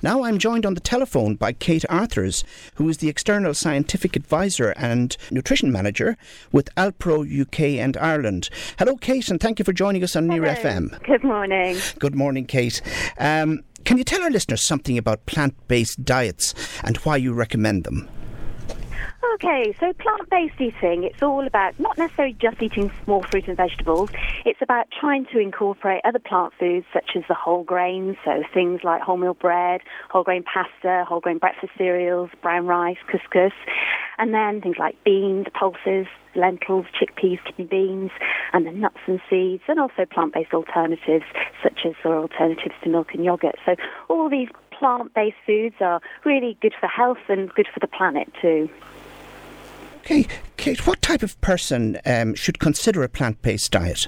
Now I'm joined on the telephone by Kate Arthurs, who is the External Scientific Advisor and Nutrition Manager with Alpro UK and Ireland. Hello, Kate, and thank you for joining us on Near FM. Good morning. Good morning, Kate. Can you tell our listeners something about plant-based diets and why you recommend them? Okay, so plant-based eating, it's all about not necessarily just eating small fruit and vegetables. It's about trying to incorporate other plant foods such as the whole grains, so things like wholemeal bread, whole grain pasta, whole grain breakfast cereals, brown rice, couscous, and then things like beans, pulses, lentils, chickpeas, kidney beans, and then nuts and seeds, and also plant-based alternatives such as alternatives to milk and yogurt. So all these plant-based foods are really good for health and good for the planet too. Okay, Kate, what type of person should consider a plant-based diet?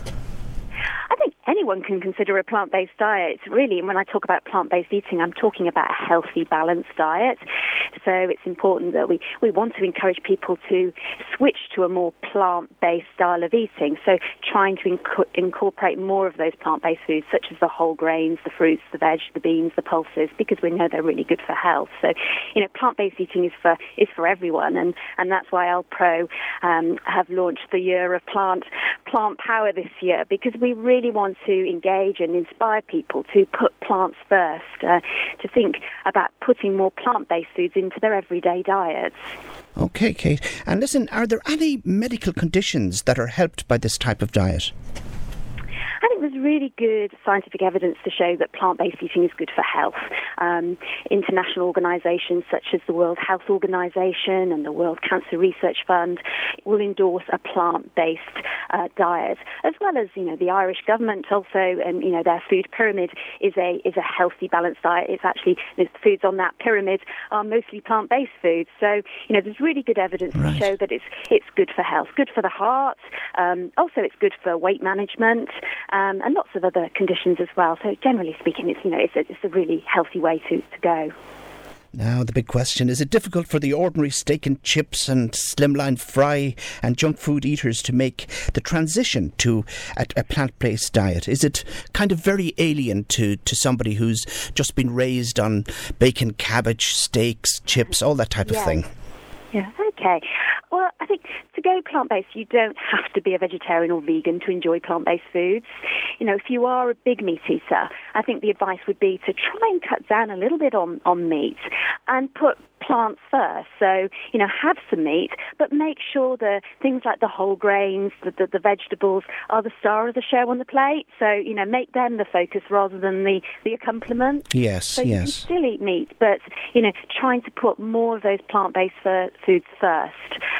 I think anyone can consider a plant-based diet. Really, when I talk about plant-based eating, I'm talking about a healthy, balanced diet. So it's important that we want to encourage people to switch to a more plant-based style of eating. So trying to incorporate more of those plant-based foods, such as the whole grains, the fruits, the veg, the beans, the pulses, because we know they're really good for health. So, plant-based eating is for everyone, and that's why Alpro have launched the Year of Plant Power this year, because we really want to engage and inspire people to put plants first, to think about putting more plant-based foods into their everyday diets. Okay, Kate. And listen, are there any medical conditions that are helped by this type of diet? I think there's really good scientific evidence to show that plant-based eating is good for health. International organisations such as the World Health Organization and the World Cancer Research Fund will endorse a plant-based diet, as well as the Irish government also, and their food pyramid is a healthy, balanced diet. It's actually the foods on that pyramid are mostly plant-based foods. So there's really good evidence to show that it's good for health, good for the heart. Also, it's good for weight management. And lots of other conditions as well. So generally speaking, it's a really healthy way to go. Now, the big question, is it difficult for the ordinary steak and chips and slimline fry and junk food eaters to make the transition to a plant-based diet? Is it kind of very alien to somebody who's just been raised on bacon, cabbage, steaks, chips, all that type of thing? Yeah, okay. Well, I think to go plant-based, you don't have to be a vegetarian or vegan to enjoy plant-based foods. If you are a big meat eater, I think the advice would be to try and cut down a little bit on meat and put plants first. So, have some meat, but make sure the things like the whole grains, the vegetables are the star of the show on the plate. So, make them the focus rather than the accompaniment. Yes, so you can still eat meat, but, trying to put more of those plant-based foods first.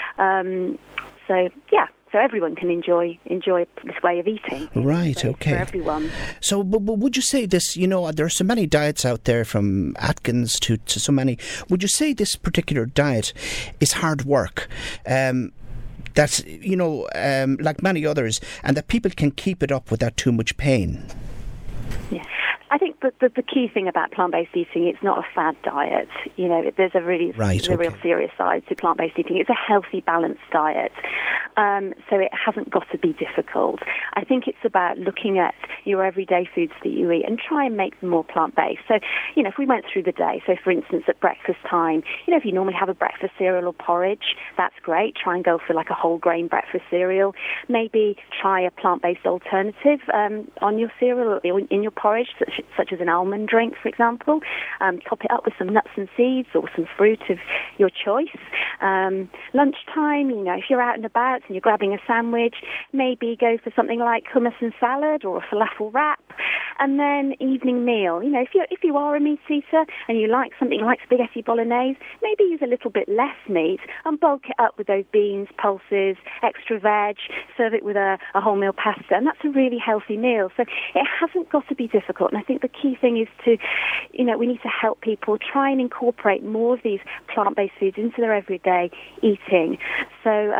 So everyone can enjoy this way of eating. Right, okay. For everyone. So would you say this, there are so many diets out there, from Atkins to so many. Would you say this particular diet is hard work? That's, like many others, and that people can keep it up without too much pain? Yeah. I think the key thing about plant-based eating, it's not a fad diet. There's a real serious side to plant-based eating. It's a healthy, balanced diet. So it hasn't got to be difficult. I think it's about looking at your everyday foods that you eat and try and make them more plant-based. So, if we went through the day, so for instance, at breakfast time, if you normally have a breakfast cereal or porridge, that's great. Try and go for like a whole grain breakfast cereal. Maybe try a plant-based alternative on your cereal or in your porridge, such as an almond drink, for example. Top it up with some nuts and seeds or some fruit of your choice. Lunchtime, if you're out and about and you're grabbing a sandwich, maybe go for something like hummus and salad or a falafel wrap. And then evening meal, if you are a meat eater and you like something like spaghetti bolognese, maybe use a little bit less meat and bulk it up with those beans, pulses, extra veg, serve it with a wholemeal pasta, and that's a really healthy meal. So it hasn't got to be difficult, and I think the key thing is to, we need to help people try and incorporate more of these plant-based foods into their everyday eating. So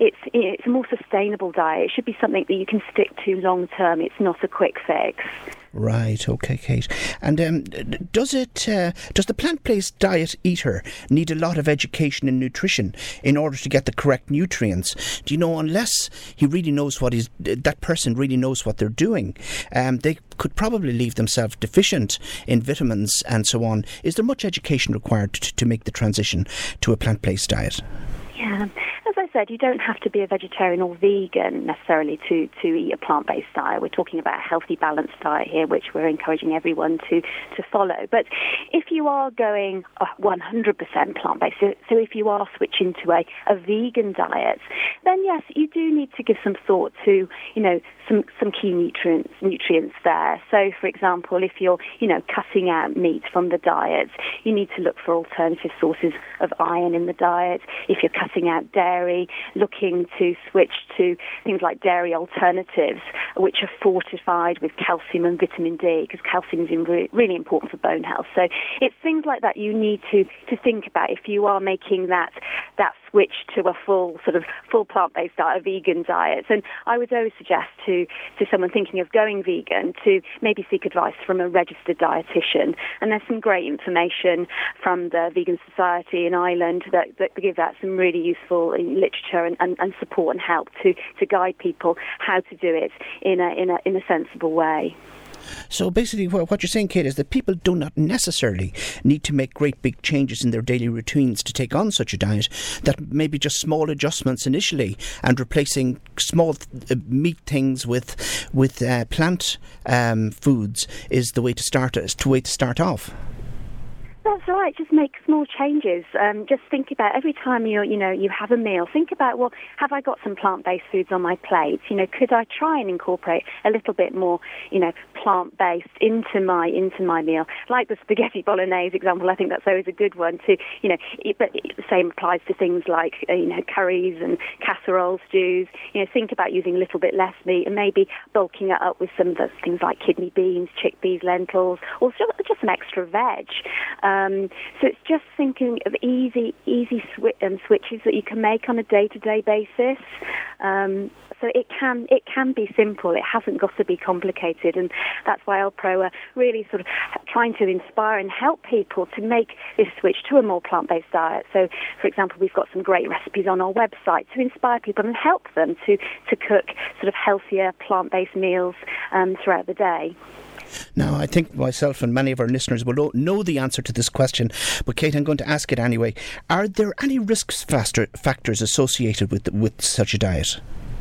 it's a more sustainable diet. It should be something that you can stick to long term. It's not a quick fix. Right, okay, Kate. And does the plant-based diet eater need a lot of education in nutrition in order to get the correct nutrients? Do you know, unless he really knows that person really knows what they're doing, they could probably leave themselves deficient in vitamins and so on. Is there much education required to make the transition to a plant-based diet? Yeah. As I said, you don't have to be a vegetarian or vegan necessarily to eat a plant-based diet. We're talking about a healthy, balanced diet here, which we're encouraging everyone to follow. But if you are going 100% plant-based, so if you are switching to a vegan diet, then yes, you do need to give some thought to, some key nutrients there. So, for example, if you're, cutting out meat from the diet, you need to look for alternative sources of iron in the diet. If you're cutting out dairy, looking to switch to things like dairy alternatives, which are fortified with calcium and vitamin D, because calcium is really important for bone health. So it's things like that you need to think about if you are making that switch to a full plant-based diet, a vegan diet. And I would always suggest to someone thinking of going vegan to maybe seek advice from a registered dietitian. And there's some great information from the Vegan Society in Ireland that give out some really useful literature and support and help to guide people how to do it in a sensible way. So basically what you're saying, Kate, is that people do not necessarily need to make great big changes in their daily routines to take on such a diet, that maybe just small adjustments initially and replacing small meat things with plant foods is the way to start off. That's right. Just make small changes. Just think about every time you have a meal. Think about, well, have I got some plant-based foods on my plate? Could I try and incorporate a little bit more, plant-based into my meal? Like the spaghetti bolognese example, I think that's always a good one. But the same applies to things like curries and casseroles, stews. Think about using a little bit less meat and maybe bulking it up with some of the things like kidney beans, chickpeas, lentils, or just some extra veg. So it's just thinking of easy switches that you can make on a day-to-day basis. So it can be simple. It hasn't got to be complicated, and that's why Alpro are really sort of trying to inspire and help people to make this switch to a more plant-based diet. So, for example, we've got some great recipes on our website to inspire people and help them to cook sort of healthier plant-based meals throughout the day. Now, I think myself and many of our listeners will know the answer to this question, but Kate, I'm going to ask it anyway. Are there any risk factors associated with such a diet?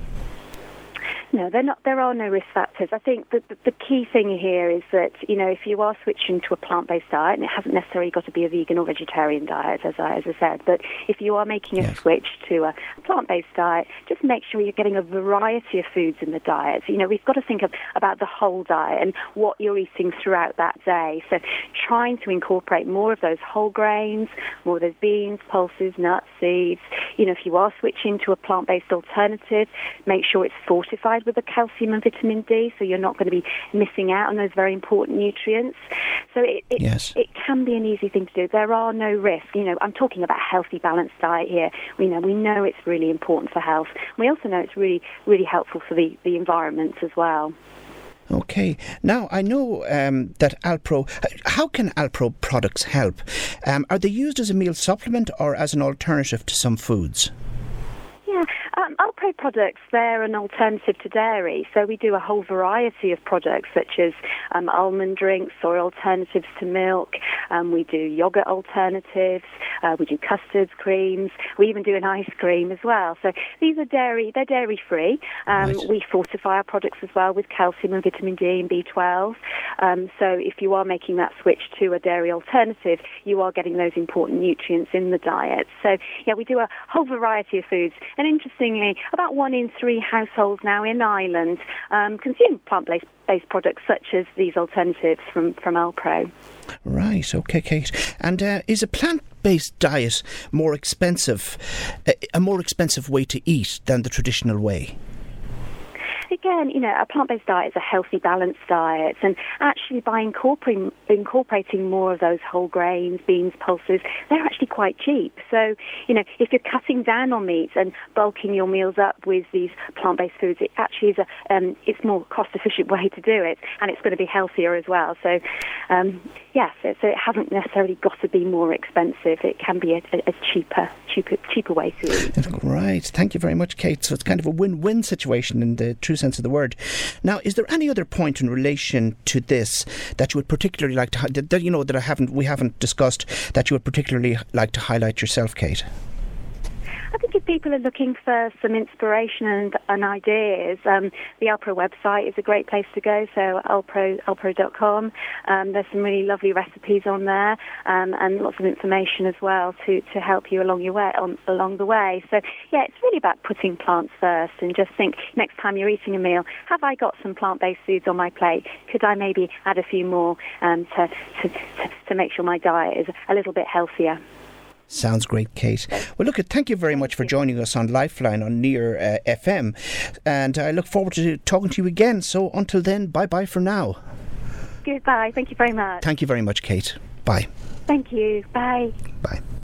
No, there are no risk factors. I think that the key thing here is that, if you are switching to a plant-based diet, and it hasn't necessarily got to be a vegan or vegetarian diet, as I said, but if you are making a switch to a plant-based diet, just make sure you're getting a variety of foods in the diet. We've got to think about the whole diet and what you're eating throughout that day. So trying to incorporate more of those whole grains, more of those beans, pulses, nuts, seeds. If you are switching to a plant-based alternative, make sure it's fortified with the calcium and vitamin D, so you're not going to be missing out on those very important nutrients. So it can be an easy thing to do. There are no risks. I'm talking about a healthy, balanced diet here. We know it's really important for health. We also know it's really, really helpful for the environment as well. Okay. Now, I know that Alpro... How can Alpro products help? Are they used as a meal supplement or as an alternative to some foods? Alpro products, they're an alternative to dairy. So we do a whole variety of products such as almond drinks or alternatives to milk. We do yogurt alternatives. We do custards, creams. We even do an ice cream as well. So these are they're dairy-free. Right. We fortify our products as well with calcium and vitamin D and B12. So if you are making that switch to a dairy alternative, you are getting those important nutrients in the diet. So, we do a whole variety of foods. And interestingly, about 1 in 3 households now in Ireland consume plant-based products such as these alternatives from Alpro. Right, okay, Kate. And is a plant-based diet more expensive, a more expensive way to eat than the traditional way? again, a plant-based diet is a healthy, balanced diet, and actually by incorporating more of those whole grains, beans, pulses, they're actually quite cheap. So, if you're cutting down on meats and bulking your meals up with these plant-based foods, it actually is it's more cost-efficient way to do it, and it's going to be healthier as well. So, yes, so it hasn't necessarily got to be more expensive. It can be a cheaper way to eat. Right. Thank you very much, Kate. So it's kind of a win-win situation in the true sense of the word. Now, is there any other point in relation to this that you would particularly like to that we haven't discussed that you would particularly like to highlight yourself, Kate? I think if people are looking for some inspiration and ideas, the Alpro website is a great place to go. So alpro.com. There's some really lovely recipes on there, and lots of information as well to help you along the way. So yeah, it's really about putting plants first, and just think next time you're eating a meal, have I got some plant-based foods on my plate? Could I maybe add a few more to make sure my diet is a little bit healthier? Sounds great, Kate. Well, look, thank you very much for joining us on Lifeline on Near FM, and I look forward to talking to you again. So until then, bye-bye for now. Goodbye. Thank you very much. Thank you very much, Kate. Bye. Thank you. Bye. Bye.